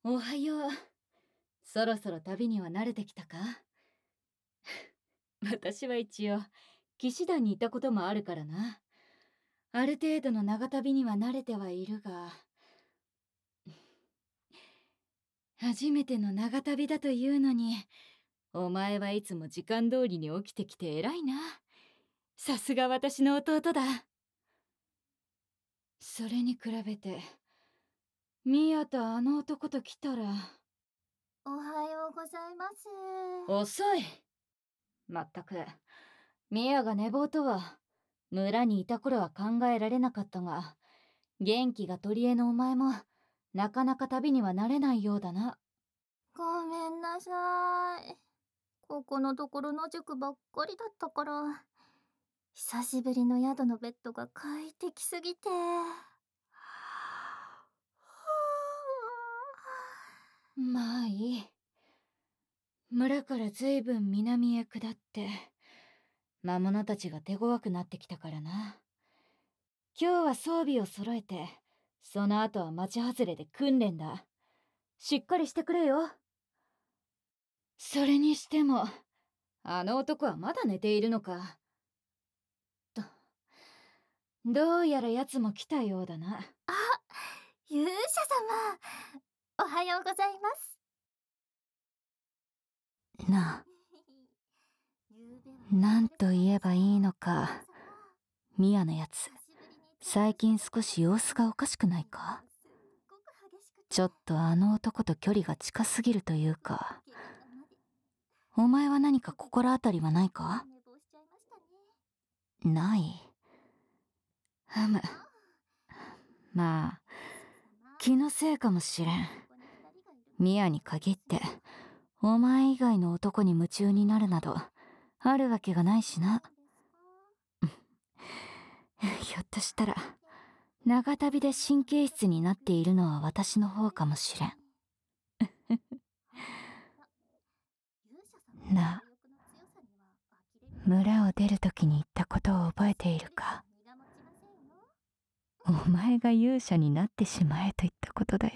おはよう。そろそろ旅には慣れてきたか？私は一応、騎士団にいたこともあるからな。ある程度の長旅には慣れてはいるが、初めての長旅だというのに、お前はいつも時間通りに起きてきて偉いな。さすが私の弟だ。それに比べて、ミヤとあの男と来たら。 おはようございます。 遅い。まったく、ミヤが寝坊とは、村にいた頃は考えられなかったが、元気が取り柄のお前も、なかなか旅には慣れないようだな。 ごめんなさい。ここのところ野宿ばっかりだったから、久しぶりの宿のベッドが快適すぎて。 まあいい。村からずいぶん南へ下って、魔物たちが手強くなってきたからな。今日は装備を揃えて、その後は町外れで訓練だ。しっかりしてくれよ。それにしても、あの男はまだ寝ているのか。どうやら奴も来たようだな。 あ、勇者様。おはようございます。 なあ、なんと言えばいいのか。ミヤのやつ、最近少し様子がおかしくないか？ちょっとあの男と距離が近すぎるというか。お前は何か心当たりはないか？ない。まあ、気のせいかもしれん。ミヤに限って、お前以外の男に夢中になるなど、あるわけがないしな。ひょっとしたら、長旅で神経質になっているのは私の方かもしれん。なあ、村を出るときに言ったことを覚えているか？お前が勇者になってしまえと言ったことだよ。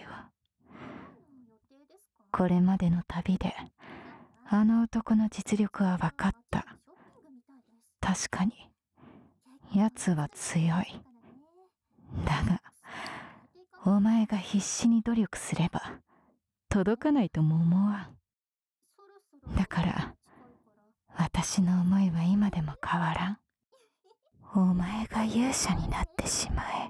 これまでの旅で、あの男の実力は分かった。確かに、奴は強い。だが、お前が必死に努力すれば、届かないとも思わん。だから、私の思いは今でも変わらん。お前が勇者になってしまえ。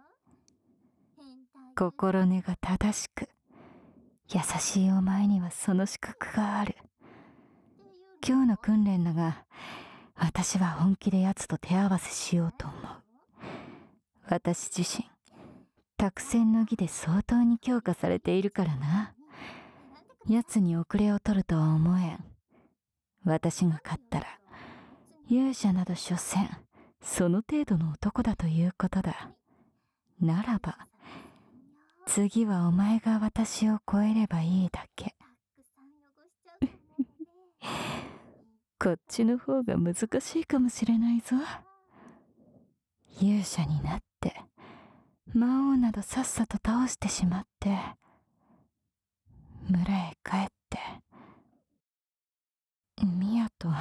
心根が正しく、優しいお前にはその資格がある。今日の訓練だが、私は本気で奴と手合わせしようと思う。私自身、託戦の儀で相当に強化されているからな。奴に遅れを取るとは思えん。私が勝ったら、勇者など所詮、その程度の男だということだ。ならば、次はお前が私を超えればいいだけ。こっちの方が難しいかもしれないぞ。勇者になって、魔王などさっさと倒してしまって、村へ帰って、ミヤと、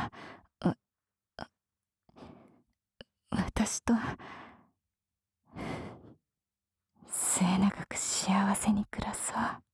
私と、末永く幸せに暮らそう。